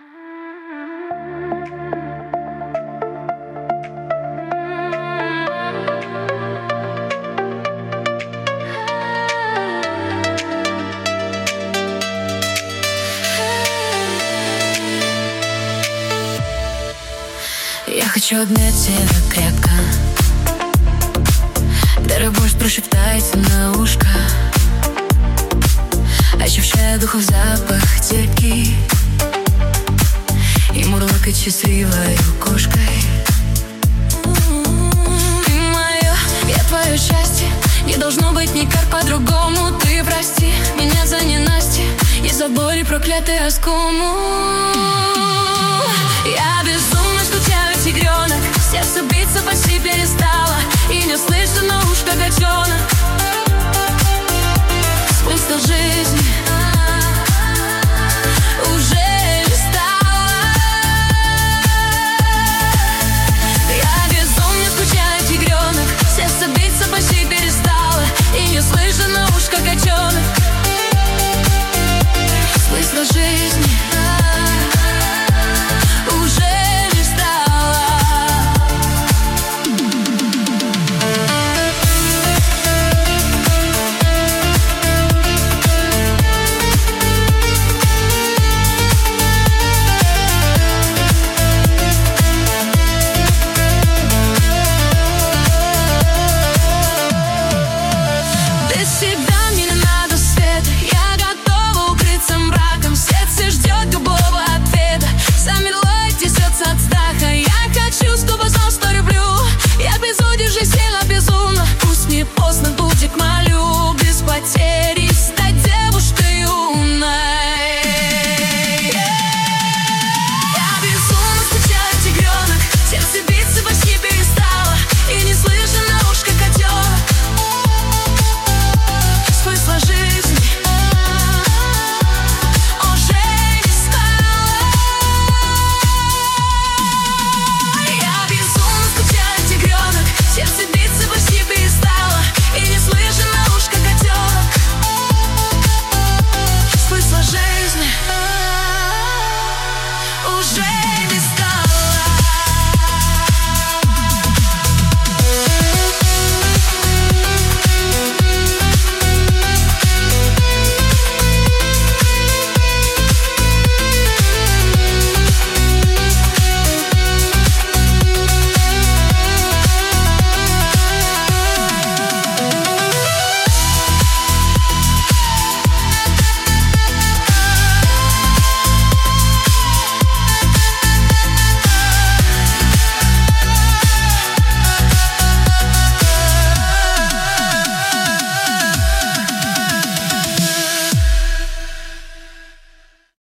Я хочу обнять тебя крепко, когда любовь прошептается на ушко, ощущая духов запах терпкий и мурлыкать счастливой кошкой. Ты моё, я твое счастье, не должно быть никак по-другому. Ты прости меня за ненастье и за боли проклятый оскому. Я безумно скучаю, тигренок, сердце биться почти перестало, и не слышу на ушко котенок. Смысл жизни